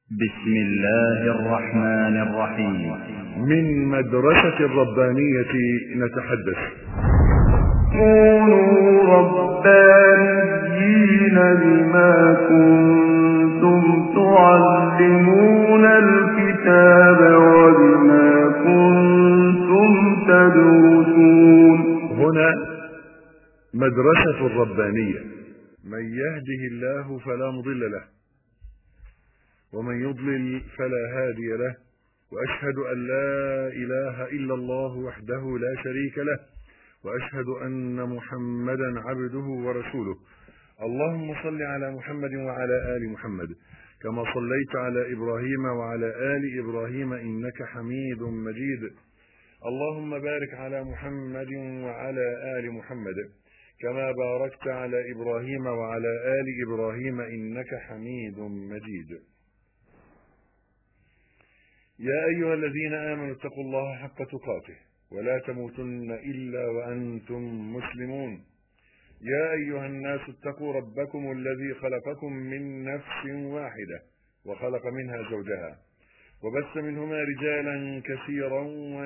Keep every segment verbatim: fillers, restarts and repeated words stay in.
بسم الله الرحمن الرحيم. من مدرسة الربانية نتحدث. كونوا ربانيين بما كنتم تعلمون الكتاب وبما كنتم تدرسون. هنا مدرسة الربانية، من يهده الله فلا مضل له ومن يضلل فلا هادي له، وأشهد أن لا إله إلا الله وحده لا شريك له، وأشهد أن محمدا عبده ورسوله. اللهم صل على محمد وعلى آل محمد كما صليت على إبراهيم وعلى آل إبراهيم إنك حميد مجيد. اللهم بارك على محمد وعلى آل محمد كما باركت على إبراهيم وعلى آل إبراهيم إنك حميد مجيد. يا أيها الذين آمنوا اتقوا الله حق تقاته ولا تموتن إلا وأنتم مسلمون. يا أيها الناس اتقوا ربكم الذي خلقكم من نفس واحدة وخلق منها زوجها وبث منهما رجالا كثيرا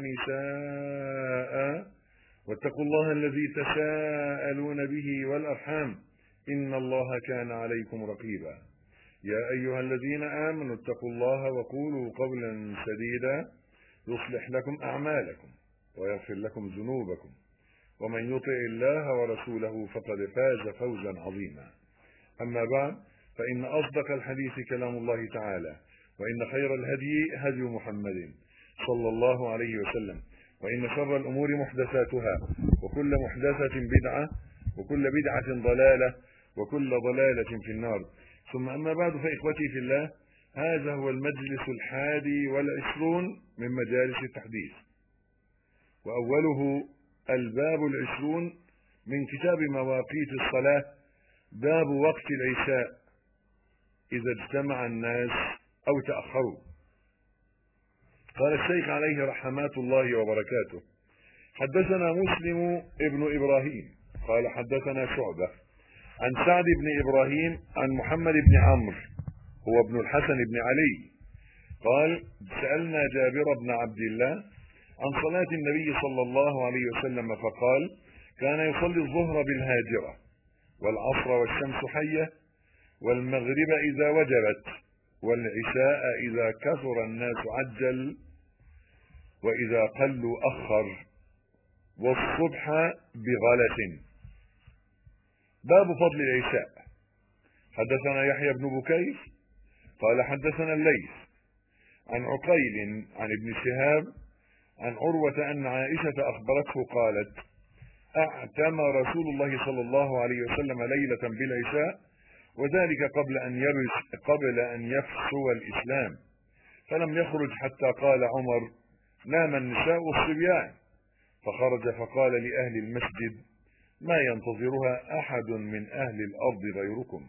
ونساء، واتقوا الله الذي تساءلون به والأرحام إن الله كان عليكم رقيبا. يا أيها الذين آمنوا اتقوا الله وقولوا قولا سديدا يصلح لكم أعمالكم ويغفر لكم ذنوبكم، ومن يطع الله ورسوله فقد فاز فوزا عظيما. أما بعد، فإن أصدق الحديث كلام الله تعالى، وإن خير الهدي هدي محمد صلى الله عليه وسلم، وإن شر الأمور محدثاتها، وكل محدثة بدعة، وكل بدعة ضلالة، وكل ضلالة في النار. ثم أما بعد، فإخوتي في الله، هذا هو المجلس الحادي والعشرون من مجالس التحديث، وأوله الباب العشرون من كتاب مواقيت الصلاة، باب وقت العشاء إذا اجتمع الناس أو تأخروا. قال الشيخ عليه رحمات الله وبركاته: حدثنا مسلم ابن إبراهيم قال حدثنا شعبة عن سعد بن إبراهيم عن محمد بن عمرو هو ابن الحسن بن علي قال: سألنا جابر بن عبد الله عن صلاة النبي صلى الله عليه وسلم فقال: كان يصلي الظهر بالهاجرة والعصر والشمس حية والمغرب إذا وجبت والعشاء إذا كثر الناس عجل وإذا قلوا أخر والصبح بغلس. باب فضل العشاء. حدثنا يحيى بن بكير قال حدثنا الليث عن عقيل عن ابن شهاب عن عروة أن عائشة أخبرته قالت: اعتم رسول الله صلى الله عليه وسلم ليلة بالعشاء، وذلك قبل أن يرس قبل أن يفسو الإسلام، فلم يخرج حتى قال عمر: نام النساء والصبيان، فخرج فقال لأهل المسجد: ما ينتظرها أحد من أهل الأرض غيركم.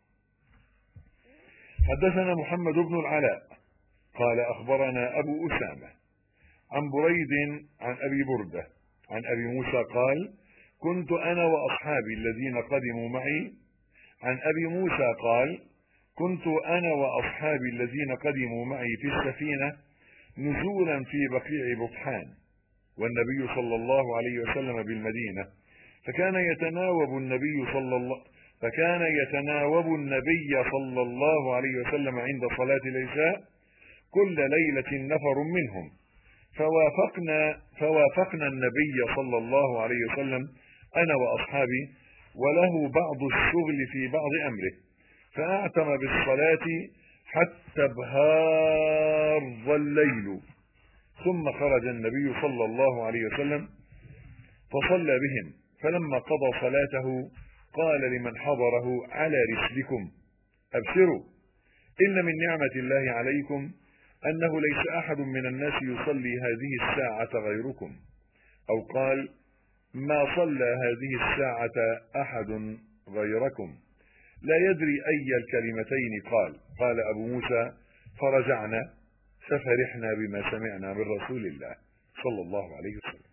حدثنا محمد بن العلاء قال أخبرنا أبو أسامة عن بريد عن أبي بردة عن أبي موسى قال: كنت أنا وأصحابي الذين قدموا معي. عن أبي موسى قال: كنت أنا وأصحابي الذين قدموا معي في السفينة نزولا في بقيع بطحان، والنبي صلى الله عليه وسلم بالمدينة، فكان يتناوب النبي صلى الله فكان يتناوب النبي صلى الله عليه وسلم عند صلاة العشاء كل ليلة نفر منهم، فوافقنا فوافقنا النبي صلى الله عليه وسلم أنا وأصحابي، وله بعض الشغل في بعض أمره، فأعتم بالصلاة حتى ابهار الليل، ثم خرج النبي صلى الله عليه وسلم فصلى بهم، فلما قضى صلاته قال لمن حضره: على رسلكم أبشروا، إن من نعمة الله عليكم أنه ليس أحد من الناس يصلي هذه الساعة غيركم، أو قال: ما صلى هذه الساعة أحد غيركم. لا يدري أي الكلمتين قال. قال أبو موسى: فرجعنا ففرحنا بما سمعنا من رسول الله صلى الله عليه وسلم.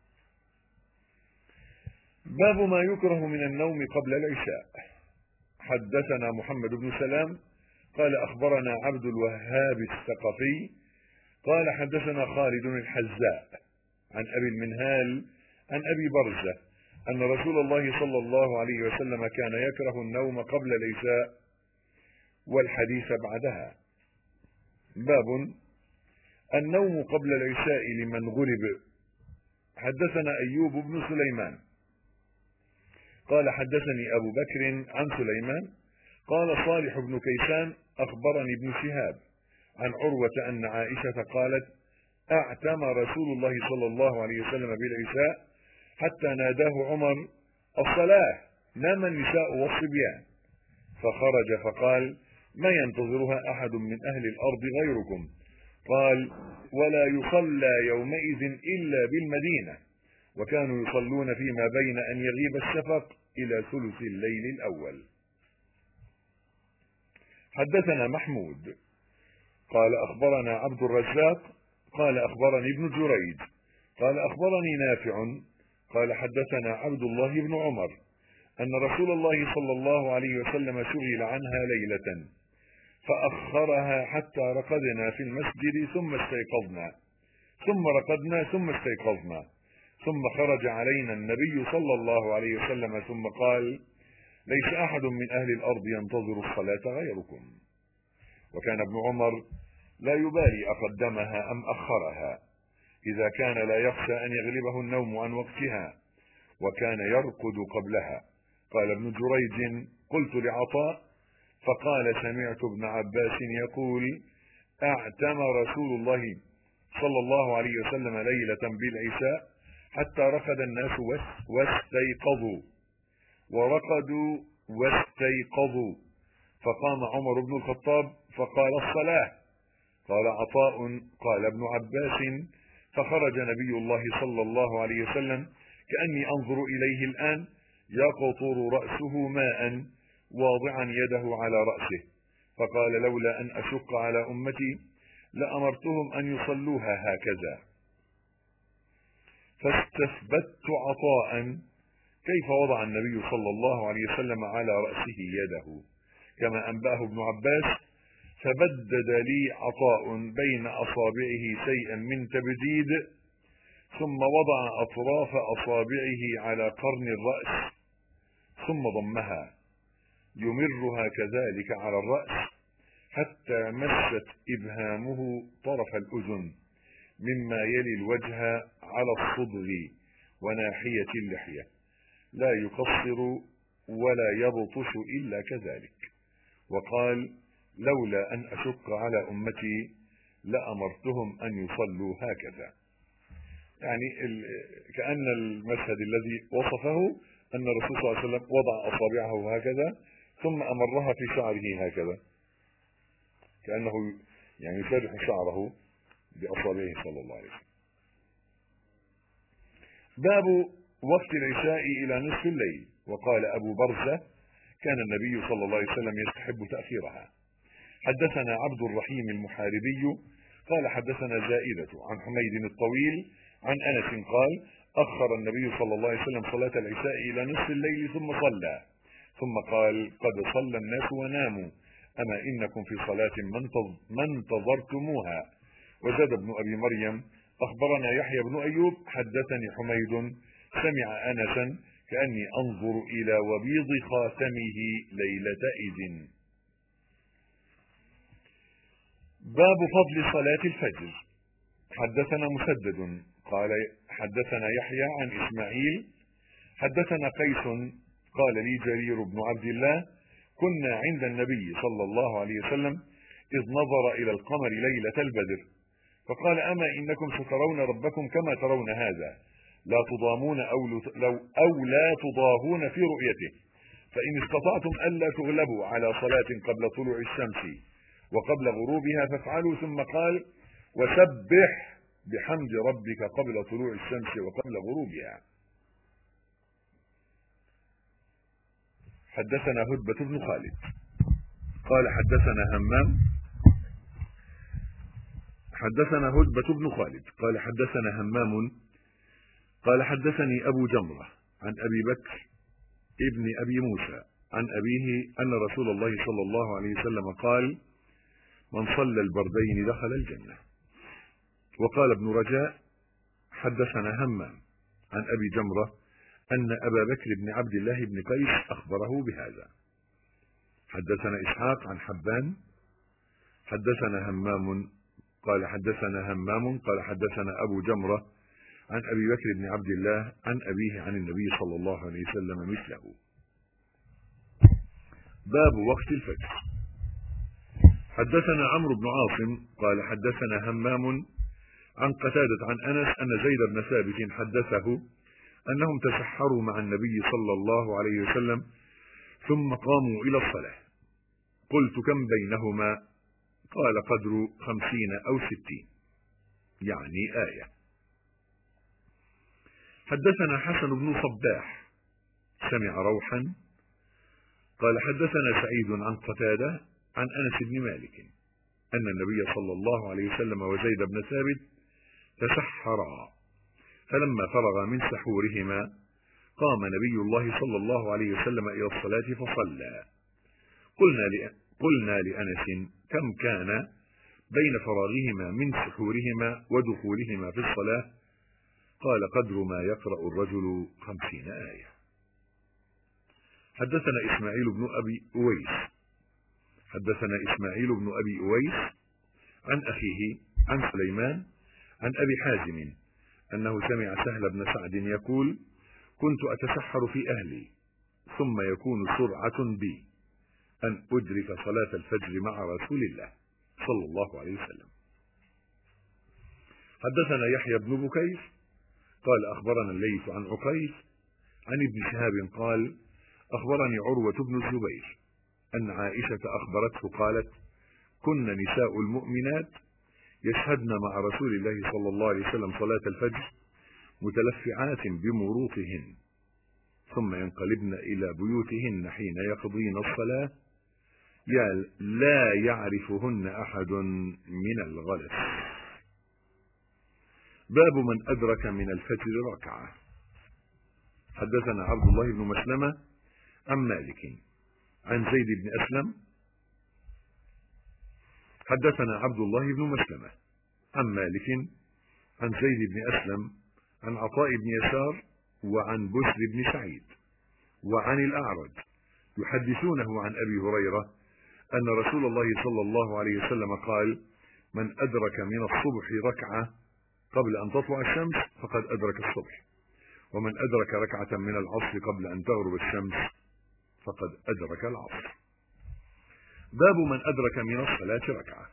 باب ما يكره من النوم قبل العشاء. حدثنا محمد بن سلام قال أخبرنا عبد الوهاب الثقفي قال حدثنا خالد الحذاء عن أبي المنهال عن أبي برزة أن رسول الله صلى الله عليه وسلم كان يكره النوم قبل العشاء والحديث بعدها. باب النوم قبل العشاء لمن غلب. حدثنا أيوب بن سليمان قال حدثني أبو بكر عن سليمان قال صالح بن كيسان أخبرني ابن شهاب عن عروة أن عائشة قالت اعتم رسول الله صلى الله عليه وسلم بالعشاء حتى ناداه عمر الصلاة، نام النساء والصبيان، فخرج فقال ما ينتظرها أحد من أهل الأرض غيركم؟ قال ولا يصلى يومئذ إلا بالمدينة، وكانوا يصلون فيما بين أن يغيب الشفق إلى ثلث الليل الأول. حدثنا محمود قال أخبرنا عبد الرزاق قال أخبرني ابن جريج قال أخبرني نافع قال حدثنا عبد الله بن عمر أن رسول الله صلى الله عليه وسلم شغل عنها ليلة فأخرها حتى رقدنا في المسجد ثم استيقظنا ثم رقدنا ثم استيقظنا ثم خرج علينا النبي صلى الله عليه وسلم ثم قال ليس أحد من أهل الأرض ينتظر الصلاة غيركم. وكان ابن عمر لا يبالي أقدمها أم أخرها إذا كان لا يخشى أن يغلبه النوم عن وقتها، وكان يرقد قبلها. قال ابن جريج قلت لعطاء فقال سمعت ابن عباس يقول اعتم رسول الله صلى الله عليه وسلم ليلة بالعشاء حتى رقد الناس واستيقظوا ورقدوا واستيقظوا، فقام عمر بن الخطاب فقال الصلاة. قال عطاء قال ابن عباس فخرج نبي الله صلى الله عليه وسلم كأني أنظر إليه الآن يقطر رأسه ماء واضعا يده على رأسه، فقال لولا أن أشق على أمتي لأمرتهم أن يصلوها هكذا. فاستثبت عطاء كيف وضع النبي صلى الله عليه وسلم على رأسه يده كما أنبأه ابن عباس، فبدد لي عطاء بين أصابعه شيئا من تبديد ثم وضع أطراف أصابعه على قرن الرأس ثم ضمها يمرها كذلك على الرأس حتى مست إبهامه طرف الأذن مما يلي الوجه على الصدغ وناحية اللحية، لا يقصر ولا يبطش إلا كذلك. وقال لولا أن أشق على أمتي لأمرتهم أن يصلوا هكذا. يعني كأن المشهد الذي وصفه أن الرسول صلى الله عليه وسلم وضع أصابعه هكذا ثم أمرها في شعره هكذا، كأنه يعني يسرح شعره بأصابعه صلى الله عليه وسلم. باب وقت العشاء إلى نصف الليل. وقال أبو برزة كان النبي صلى الله عليه وسلم يستحب تأخيرها. حدثنا عبد الرحيم المحاربي قال حدثنا زائدة عن حميد الطويل عن أنس قال أخر النبي صلى الله عليه وسلم صلاة العشاء إلى نصف الليل ثم صلى، ثم قال قد صلى الناس وناموا، أما إنكم في صلاة ما انتظرتموها. وزاد ابن أبي مريم أخبرنا يحيى بن أيوب حدثني حميد سمع أنسا كأني أنظر إلى وبيض خاتمه ليلة إذن. باب فضل صلاة الفجر. حدثنا مسدد قال حدثنا يحيى عن إسماعيل حدثنا قيس قال لي جرير بن عبد الله كنا عند النبي صلى الله عليه وسلم إذ نظر إلى القمر ليلة البدر فقال أما إنكم سترون ربكم كما ترون هذا، لا تضامون أو, لو أو لا تضاهون في رؤيته، فإن استطعتم ألا تغلبوا على صلاة قبل طلوع الشمس وقبل غروبها فافعلوا. ثم قال وسبح بحمد ربك قبل طلوع الشمس وقبل غروبها. حدثنا هدبة بن خالد قال حدثنا همام حدثنا هدبة بن خالد قال حدثنا همام قال حدثني أبو جمرة عن أبي بكر ابن أبي موسى عن أبيه أن رسول الله صلى الله عليه وسلم قال: من صلى البردين دخل الجنة. وقال ابن رجاء: حدثنا همام عن أبي جمرة أن أبا بكر بن عبد الله بن قيس أخبره بهذا. حدثنا إسحاق عن حبان حدثنا همام قال حدثنا همام قال حدثنا أبو جمرة عن أبي بكر بن عبد الله عن أبيه عن النبي صلى الله عليه وسلم مثله. باب وقت الفجر. حدثنا عمرو بن عاصم قال حدثنا همام عن قتادة عن أنس أن زيد بن ثابت حدثه أنهم تسحروا مع النبي صلى الله عليه وسلم ثم قاموا إلى الصلاة. قلت: كم بينهما؟ قال: قدر خمسين أو ستين، يعني آية. حدثنا حسن بن صباح سمع روحا قال حدثنا سعيد عن قتادة عن أنس بن مالك أن النبي صلى الله عليه وسلم وزيد بن ثابت تسحرا، فلما فرغ من سحورهما قام نبي الله صلى الله عليه وسلم إلى الصلاة فصلى. قلنا قلنا لأنس: كم كان بين فراغهما من سحورهما ودخولهما في الصلاة؟ قال: قدر ما يقرأ الرجل خمسين آية. حدثنا إسماعيل بن أبي أويس حدثنا إسماعيل بن أبي أويس عن أخيه عن سليمان عن أبي حازم أنه سمع سهل بن سعد يقول: كنت أتسحر في أهلي ثم يكون سرعة بي أن أدرك صلاة الفجر مع رسول الله صلى الله عليه وسلم. حدثنا يحيى بن بكير قال أخبرنا الليث عن عقيل عن ابن شهاب قال: أخبرني عروة بن الزبير أن عائشة أخبرته قالت: كن نساء المؤمنات يشهدن مع رسول الله صلى الله عليه وسلم صلاة الفجر متلفعات بمروطهن ثم ينقلبن إلى بيوتهن حين يقضين الصلاة لا يعرفهن أحد من الغلس. باب من أدرك من الفجر ركعة. حدثنا عبد الله بن مسلمة عن مالك عن زيد بن أسلم حدثنا عبد الله بن مسلمة عن مالك عن زيد بن أسلم عن عطاء بن يسار وعن بشر بن سعيد وعن الأعرج يحدثونه عن أبي هريرة أن رسول الله صلى الله عليه وسلم قال: من أدرك من الصبح ركعة قبل أن تطلع الشمس فقد أدرك الصبح، ومن أدرك ركعة من العصر قبل أن تغرب الشمس فقد أدرك العصر. باب من أدرك من الصلاة ركعة.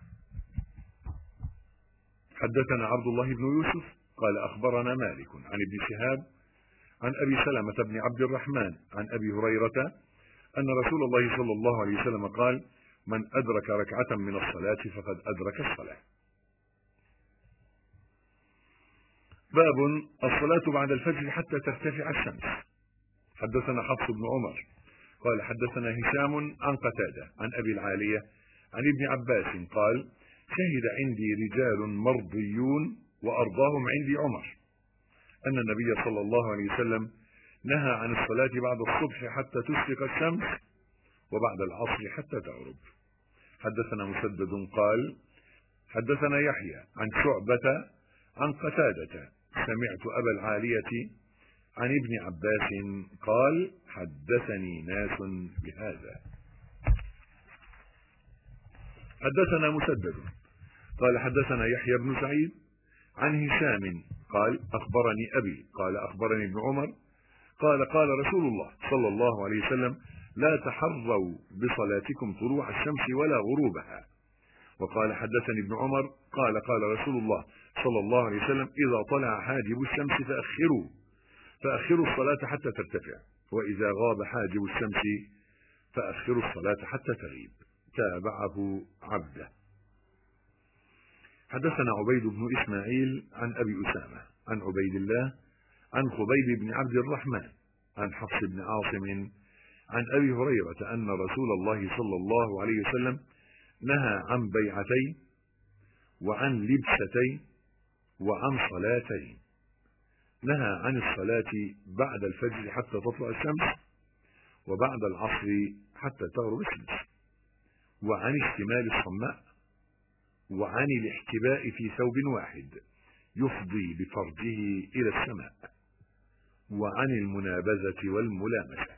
حدثنا عبد الله بن يوسف قال أخبرنا مالك عن ابن شهاب عن أبي سلمة بن عبد الرحمن عن أبي هريرة أن رسول الله صلى الله عليه وسلم قال: من أدرك ركعة من الصلاة فقد أدرك الصلاة. باب الصلاة بعد الفجر حتى ترتفع الشمس. حدثنا حفص بن عمر قال حدثنا هشام عن قتادة عن أبي العالية عن ابن عباس قال: شهد عندي رجال مرضيون وأرضاهم عندي عمر أن النبي صلى الله عليه وسلم نهى عن الصلاة بعد الصبح حتى تشرق الشمس وبعد العصر حتى تغرب. حدثنا مسدد قال حدثنا يحيى عن شعبة عن قتادة سمعت أبا العالية عن ابن عباس قال: حدثني ناس بهذا. حدثنا مسدد قال حدثنا يحيى بن سعيد عن هشام قال: أخبرني أبي قال أخبرني ابن عمر قال: قال رسول الله صلى الله عليه وسلم: لا تحروا بصلاتكم طلوع الشمس ولا غروبها. وقال حدثني ابن عمر قال: قال رسول الله صلى الله عليه وسلم: إذا طلع حاجب الشمس فأخروا فأخروا الصلاة حتى ترتفع، وإذا غاب حاجب الشمس فأخروا الصلاة حتى تغيب. تابعه عبده. حدثنا عبيد بن إسماعيل عن أبي أسامة عن عبيد الله عن خبيب بن عبد الرحمن عن حفص بن عاصم عن أبي هريرة أن رسول الله صلى الله عليه وسلم نهى عن بيعتين وعن لبستين وعن صلاتين. نهى عن الصلاة بعد الفجر حتى تطلع الشمس، وبعد العصر حتى تغرب الشمس، وعن اشتمال الصماء، وعن الاحتباء في ثوب واحد يفضي بفرجه إلى السماء، وعن المنابذة والملامسة.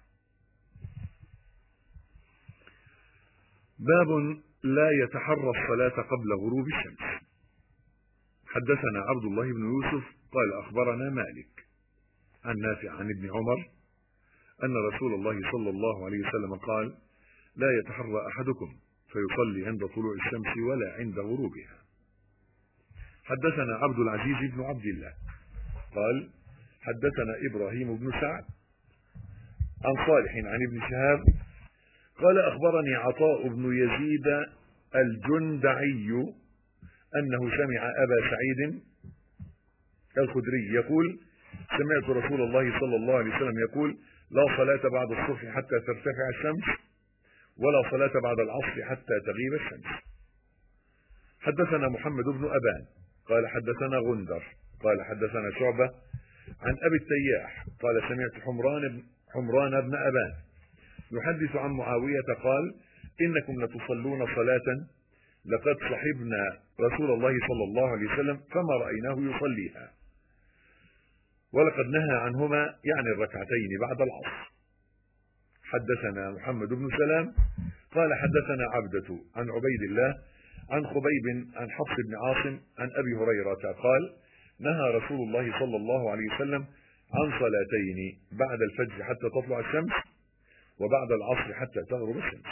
باب لا يتحرى الصلاة قبل غروب الشمس. حدثنا عبد الله بن يوسف قال أخبرنا مالك عن نافع عن ابن عمر أن رسول الله صلى الله عليه وسلم قال: لا يتحرى أحدكم فيصلي عند طلوع الشمس ولا عند غروبها. حدثنا عبد العزيز بن عبد الله قال: حدثنا إبراهيم بن سعد عن صالح عن ابن شهاب قال: أخبرني عطاء بن يزيد الجندعي أنه سمع أبا سعيد الخدري يقول: سمعت رسول الله صلى الله عليه وسلم يقول: لا صلاة بعد الصبح حتى ترتفع الشمس، ولا صلاة بعد العصر حتى تغيب الشمس. حدثنا محمد بن أبان قال: حدثنا غندر قال: حدثنا شعبة عن أبي التياح قال: سمعت حمران حمران بن أبان يحدث عن معاوية قال: إنكم لتصلون صلاة لقد صحبنا رسول الله صلى الله عليه وسلم فما رأيناه يصليها، ولقد نهى عنهما يعني الركعتين بعد العصر. حدثنا محمد بن سلام قال: حدثنا عبدة عن عبيد الله عن خبيب عن حفص بن عاصم عن أبي هريرة قال: نهى رسول الله صلى الله عليه وسلم عن صلاتين بعد الفجر حتى تطلع الشمس، وبعد العصر حتى تغرب الشمس.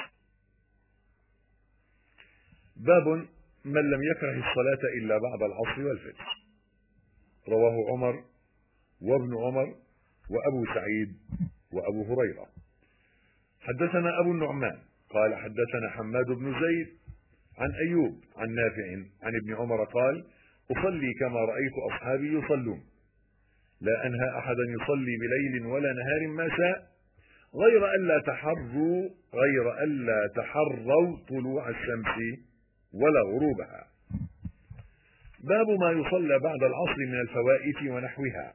باب من لم يكره الصلاة إلا بعد العصر والفجر. رواه عمر وابن عمر وأبو سعيد وأبو هريرة. حدثنا أبو النعمان قال: حدثنا حماد بن زيد عن أيوب عن نافع عن ابن عمر قال: أصلي كما رأيت أصحابي يصلون، لا أنهى أحدا يصلي بليل ولا نهار ما شاء، غير ألا تحروا غير ألا تحروا طلوع الشمس ولا غروبها. باب ما يصلى بعد العصر من الفوائت ونحوها.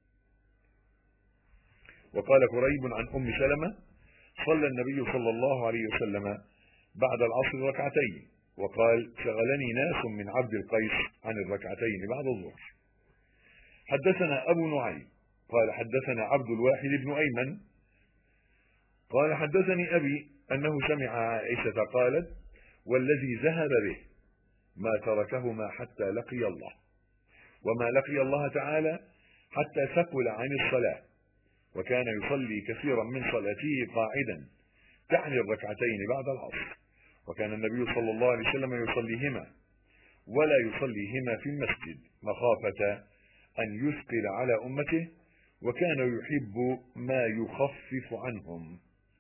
وقال قريب عن أم سلمة: صلى النبي صلى الله عليه وسلم بعد العصر ركعتين، وقال: شغلني ناس من عبد القيس عن الركعتين بعد الظهر. حدثنا أبو نعيم قال: حدثنا عبد الواحد بن أيمن قال: حدثني أبي أنه سمع عائشة قالت: والذي ذهب به ما تركهما حتى لقي الله، وما لقي الله تعالى حتى ثقل عن الصلاة، وكان يصلي كثيرا من صلاته قاعدا، تعني الركعتين بعد العصر، وكان النبي صلى الله عليه وسلم يصليهما ولا يصليهما في المسجد مخافة أن يثقل على أمته، وكان يحب ما يخفف عنهم.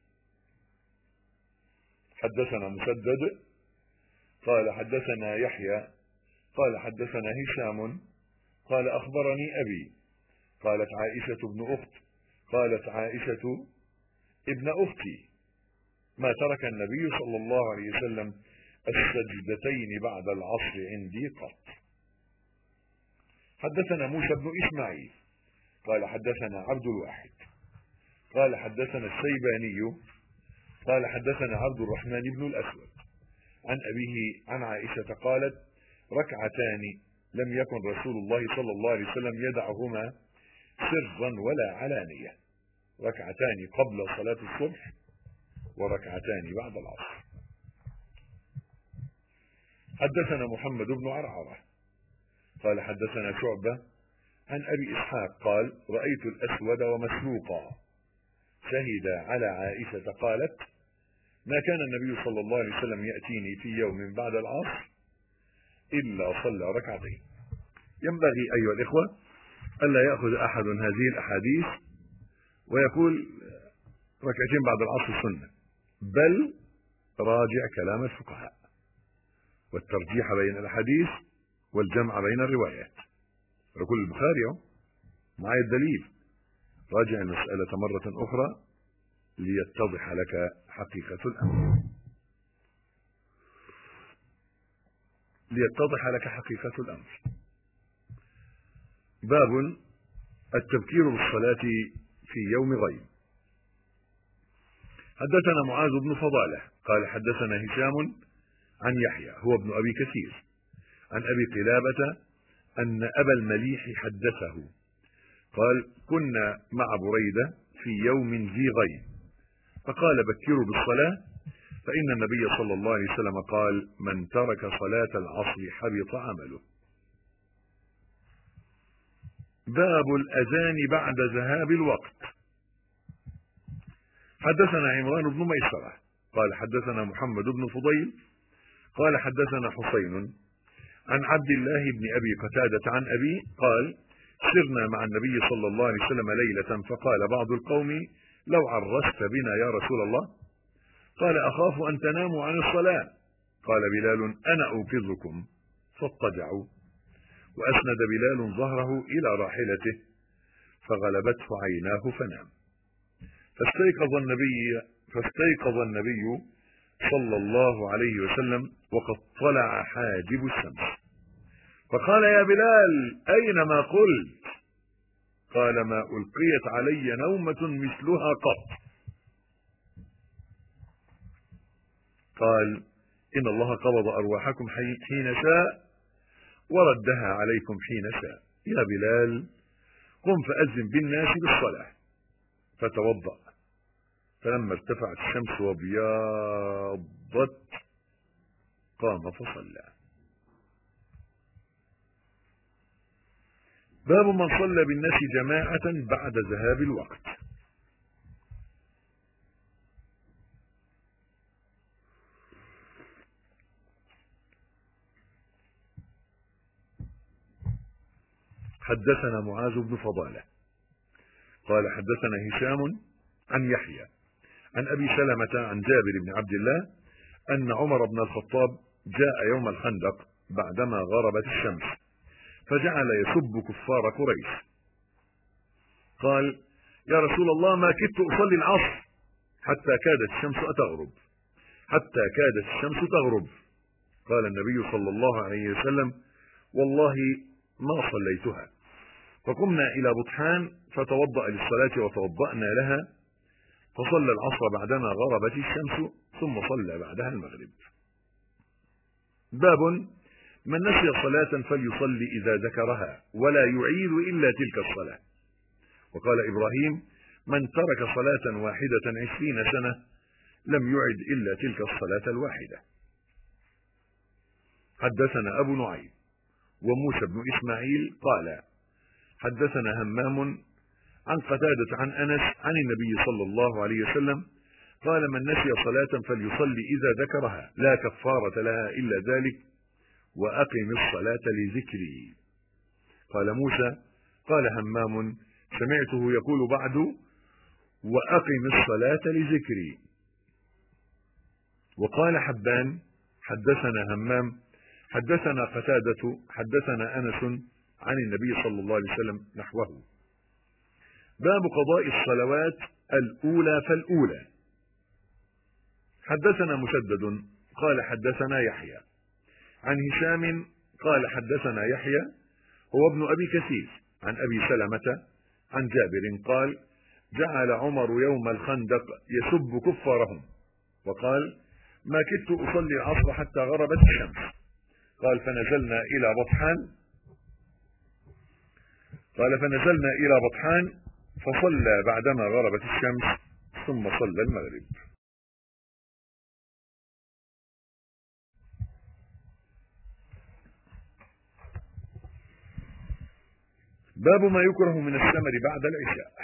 حدثنا مسدد قال: حدثنا يحيى قال: حدثنا هشام قال: أخبرني أبي قالت عائشة ابن أخت قالت عائشة ابن أختي: ما ترك النبي صلى الله عليه وسلم السجدتين بعد العصر عندي قط. حدثنا موسى بن إسماعيل قال: حدثنا عبد الواحد قال: حدثنا الشيباني قال: حدثنا عبد الرحمن بن الأسود عن أبيه عن عائشة قالت: ركعتان لم يكن رسول الله صلى الله عليه وسلم يدعهما سرا ولا علانية، ركعتان قبل صلاة الصبح وركعتان بعد العصر. حدثنا محمد بن عرعرة قال: حدثنا شعبة عن أبي إسحاق قال: رأيت الأسود ومسروقا شهد على عائشة قالت: ما كان النبي صلى الله عليه وسلم يأتيني في يوم بعد العصر إلا صلى ركعتين. ينبغي أيها الإخوة ألا يأخذ أحد هذه الأحاديث ويقول ركعتين بعد العصر سنة، بل راجع كلام الفقهاء والترجيح بين الأحاديث والجمع بين الروايات. يقول البخاري معي الدليل، راجع المسألة مرة أخرى ليتضح لك حقيقة الأمر ليتضح لك حقيقة الأمر. باب التبكير بالصلاة في يوم غيب. حدثنا معاذ بن فضالة قال حدثنا هشام عن يحيى هو ابن أبي كثير عن أبي قلابة أن أبا المليح حدثه قال كنا مع بريدة في يوم ذي غيم فقال بكروا بالصلاة فإن النبي صلى الله عليه وسلم قال من ترك صلاة العصر حبط عمله. باب الأذان بعد ذهاب الوقت. حدثنا عمران بن ميسرة قال حدثنا محمد بن فضيل قال حدثنا حسين عن عبد الله بن أبي قتادة عن أبي قال سرنا مع النبي صلى الله عليه وسلم ليلة فقال بعض القوم لو عرست بنا يا رسول الله قال أخاف أن تناموا عن الصلاة قال بلال أنا أوقظكم فاضطجعوا وأسند بلال ظهره إلى راحلته فغلبته عيناه فنام فاستيقظ النبي فاستيقظ النبي صلى الله عليه وسلم وقد طلع حاجب الشمس فقال يا بلال أين ما قلت قال ما ألقيت علي نومة مثلها قط قال إن الله قبض أرواحكم حين شاء وردها عليكم حين شاء يا بلال قم فأذن بالناس بالصلاة فتوضأ فلما ارتفعت الشمس وابيضت قام فصلى. باب من صلى بالناس جماعة بعد ذهاب الوقت. حدثنا معاذ بن فضالة قال حدثنا هشام عن يحيى عن أبي سلمة عن جابر بن عبد الله أن عمر بن الخطاب جاء يوم الخندق بعدما غربت الشمس فجعل يسب كفار قريش قال يا رسول الله ما كدت أصلي العصر حتى كادت الشمس تغرب حتى كادت الشمس تغرب قال النبي صلى الله عليه وسلم والله ما صليتها فقمنا إلى بطحان فتوضأ للصلاة وتوضأنا لها فصلى العصر بعدما غربت الشمس ثم صلى بعدها المغرب. باب من نسي صلاة فليصلي إذا ذكرها ولا يعيد إلا تلك الصلاة. وقال إبراهيم من ترك صلاة واحدة عشرين سنة لم يعد إلا تلك الصلاة الواحدة. حدثنا أبو نعيم وموسى بن إسماعيل قال حدثنا همام عن قتادة عن أنس عن النبي صلى الله عليه وسلم قال من نسي صلاة فليصلي إذا ذكرها لا كفارة لها إلا ذلك وأقم الصلاة لذكري. قال موسى قال همام سمعته يقول بعد وأقم الصلاة لذكري. وقال حبان حدثنا همام حدثنا قتادة حدثنا أنس عن النبي صلى الله عليه وسلم نحوه. باب قضاء الصلوات الأولى فالأولى. حدثنا مسدد قال حدثنا يحيى عن هشام قال حدثنا يحيى هو ابن أبي كثير عن أبي سلمة عن جابر قال جعل عمر يوم الخندق يسب كفارهم وقال ما كدت أصلي العصر حتى غربت الشمس قال فنزلنا إلى بطحان قال فنزلنا إلى بطحان فصلى بعدما غربت الشمس ثم صلى المغرب. باب ما يكره من السمر بعد العشاء.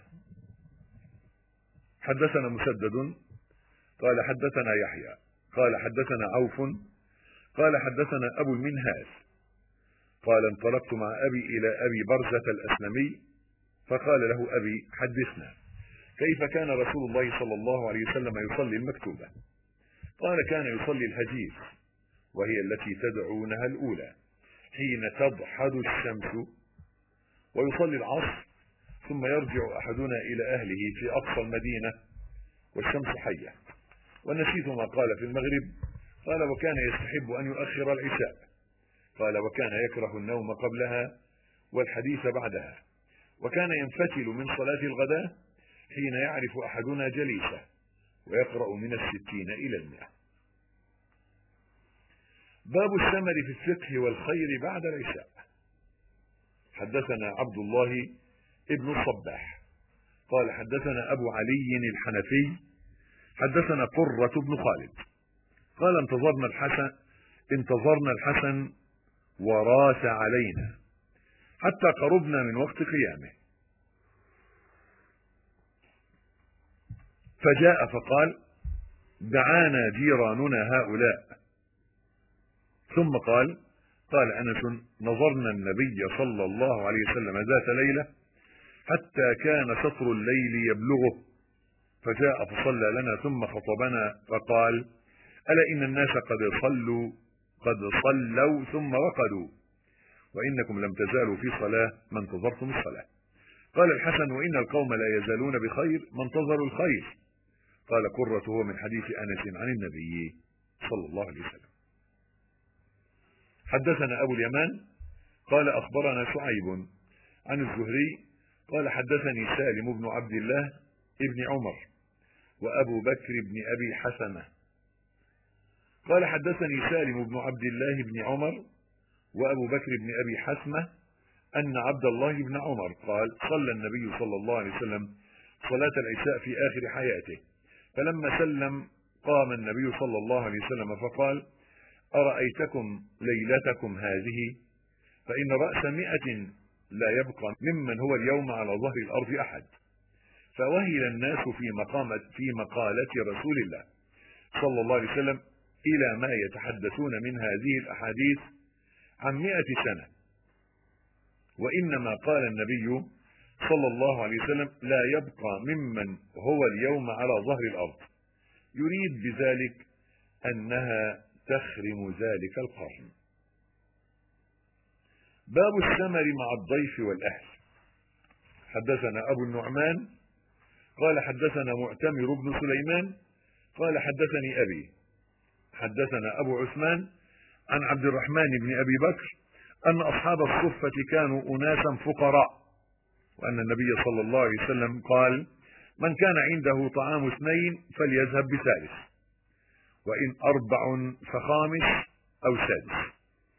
حدثنا مسدد قال حدثنا يحيى قال حدثنا عوف قال حدثنا أبو المنهاس قال انطلقت مع أبي إلى أبي برزة الأسلمي فقال له أبي حدثنا كيف كان رسول الله صلى الله عليه وسلم يصلي المكتوبة؟ قال كان يصلي الهجير وهي التي تدعونها الأولى حين تضحد الشمس ويصلي العصر ثم يرجع أحدنا إلى أهله في أقصى المدينة والشمس حية. ونسيت ما قال في المغرب قال وكان يستحب أن يؤخر العشاء قال وكان يكره النوم قبلها والحديث بعدها وكان ينفتل من صلاة الغداء حين يعرف أحدنا جليسه ويقرأ من الستين إلى المئة. باب الثمر في الفقه والخير بعد العشاء. حدثنا عبد الله ابن الصباح قال حدثنا أبو علي الحنفي حدثنا قرة بن خالد قال انتظرنا الحسن انتظرنا الحسن وراس علينا حتى قربنا من وقت قيامه، فجاء فقال دعانا جيراننا هؤلاء، ثم قال قال أنس نظرنا النبي صلى الله عليه وسلم ذات ليلة حتى كان شطر الليل يبلغه، فجاء فصلى لنا ثم خطبنا فقال ألا إن الناس قد صلوا قد صلوا ثم رقدوا وإنكم لم تزالوا في صلاة ما انتظرتم الصلاة. قال الحسن وإن القوم لا يزالون بخير ما انتظروا الخير. قال قرة هو من حديث أنس عن النبي صلى الله عليه وسلم. حدثنا أبو اليمان قال أخبرنا شعيب عن الزهري قال حدثني سالم بن عبد الله ابن عمر وأبو بكر بن أبي حسنة قال حدثني سالم بن عبد الله بن عمر وأبو بكر بن أبي حسنة أن عبد الله بن عمر قال صلى النبي صلى الله عليه وسلم صلاة العشاء في آخر حياته، فلما سلم قام النبي صلى الله عليه وسلم فقال أرأيتكم ليلتكم هذه فإن رأس مئة لا يبقى ممن هو اليوم على ظهر الأرض أحد. فوهل الناس في مقامة في مقالة رسول الله صلى الله عليه وسلم إلى ما يتحدثون من هذه الأحاديث عن مئة سنة، وإنما قال النبي صلى الله عليه وسلم لا يبقى ممن هو اليوم على ظهر الأرض، يريد بذلك أنها تخرم ذلك القرن. باب الثمر مع الضيف والأهل. حدثنا أبو النعمان قال حدثنا معتمر بن سليمان قال حدثني أبي حدثنا أبو عثمان عن عبد الرحمن بن أبي بكر أن أصحاب الصفة كانوا أناسا فقراء، وأن النبي صلى الله عليه وسلم قال من كان عنده طعام اثنين فليذهب بثالث، وإن أربع فخامس أو سادس،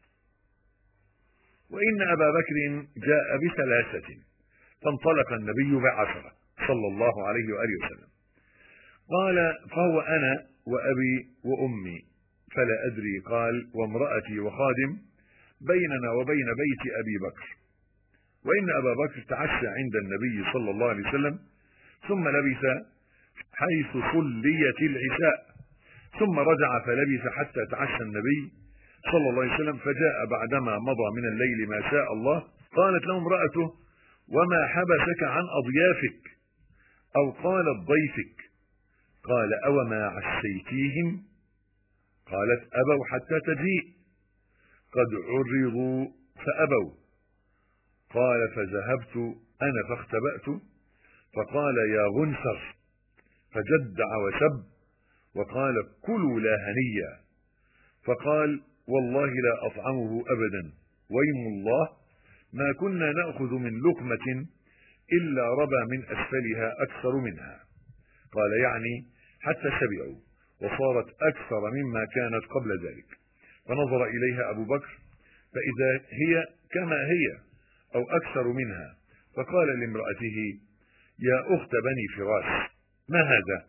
وإن أبا بكر جاء بثلاثة فانطلق النبي بعشرة صلى الله عليه وآله وسلم. قال فهو أنا وأبي وأمي فلا أدري، قال وامرأتي وخادم بيننا وبين بيت أبي بكر، وإن أبا بكر تعشى عند النبي صلى الله عليه وسلم ثم لبث حيث صليت العشاء ثم رجع فلبث حتى تعشى النبي صلى الله عليه وسلم، فجاء بعدما مضى من الليل ما شاء الله. قالت له امرأته وما حبسك عن أضيافك أو قالت ضيفك؟ قال أوما عشيتيهم؟ قالت أبوا حتى تجيء، قد عرضوا فأبوا. قال فذهبت أنا فاختبأت فقال يا غنسر، فجدع وسب وقال كلوا لا هنيا، فقال والله لا أطعمه أبدا، ويم الله ما كنا نأخذ من لقمة إلا ربى من أسفلها أكثر منها. قال يعني حتى شبعوا وصارت أكثر مما كانت قبل ذلك. فنظر إليها أبو بكر فإذا هي كما هي أو أكثر منها، فقال لامرأته يا أخت بني فراس ما هذا؟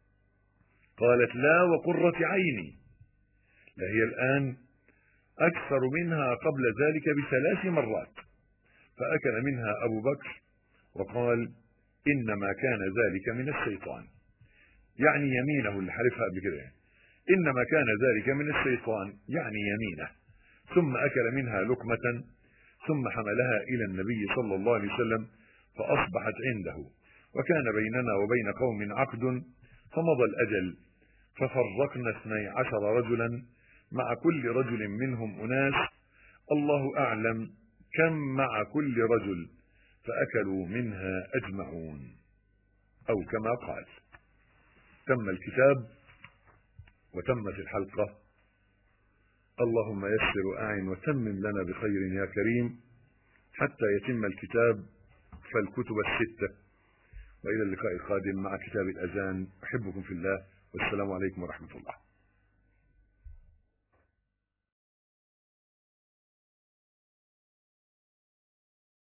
قالت لا وقرة عيني، لهي الآن أكثر منها قبل ذلك بثلاث مرات. فأكل منها أبو بكر وقال إنما كان ذلك من الشيطان، يعني يمينه اللي حلفها قبل كده، إنما كان ذلك من الشيطان يعني يمينه. ثم أكل منها لقمة ثم حملها إلى النبي صلى الله عليه وسلم فأصبحت عنده، وكان بيننا وبين قوم عقد فمضى الأجل، ففرقنا اثني عشر رجلا مع كل رجل منهم أناس الله أعلم كم مع كل رجل، فأكلوا منها أجمعون، أو كما قال. تم الكتاب وتمت الحلقة. اللهم يسر وأعن وتمم لنا بخير يا كريم حتى يتم الكتاب فالكتب الستة وإلى اللقاء القادم مع كتاب الأذان. أحبكم في الله، والسلام عليكم ورحمة الله.